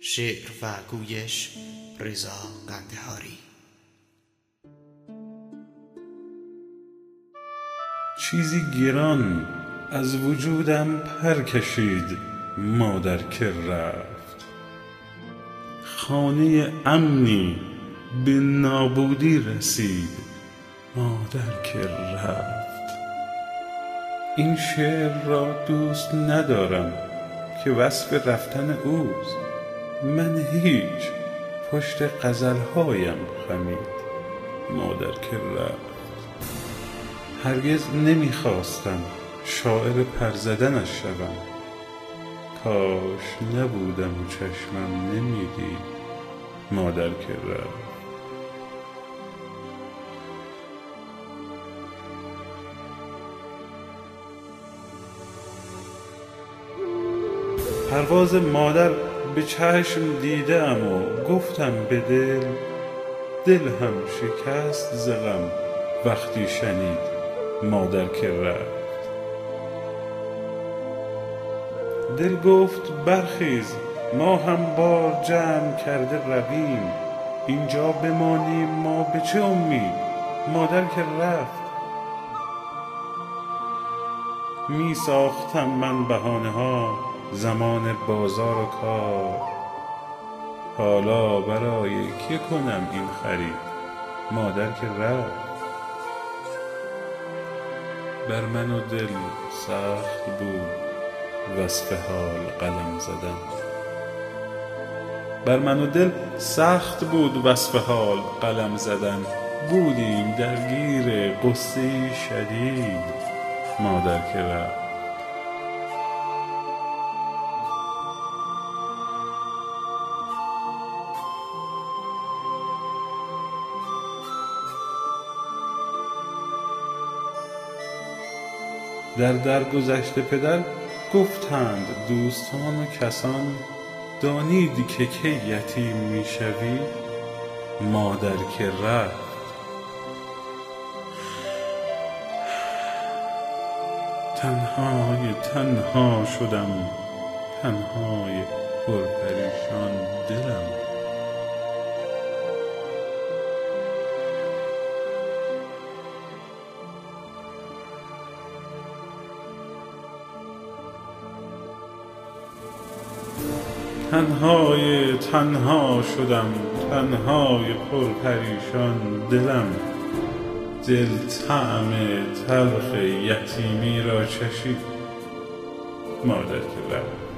شعر و گویش رضا قندهاری. چیزی گران از وجودم پر کشید مادر که رفت. خانه امنی به نابودی رسید مادر که رفت. این شعر را دوست ندارم که وصف رفتن اوست. من هیچ پشت غزلهایم خمید مادر که رفت. هرگز نمیخواستم شاعر پرزدنش شوم، کاش نبودم و چشمم نمیدید مادر که رفت. پرواز مادر به چشم دیدم و گفتم به دل هم شکست ز غم وقتی شنید مادر که رفت. دل گفت برخیز ما هم بار جمع کرده رویم، اینجا بمانیم ما به چه امید مادر که رفت. می ساختم من بهانه ها زمان بازار و کار، حالا برای که کنم این خرید مادر که رفت. بر من و دل سخت بود وصف حال قلم زدن، بر من و دل سخت بود وصف حال قلم زدن. بودیم درگیر غصه شدید مادر که رفت. در گذشت پدر گفتند دوستان و کسان، دانید که کی یتیم میشوی مادر که رفت. تنها شدم، تنهای پرپریشان دلم. تنها شدم، تنهای پرپریشان دلم. دل طعم تلخ یتیمی را چشید مادر که رفت.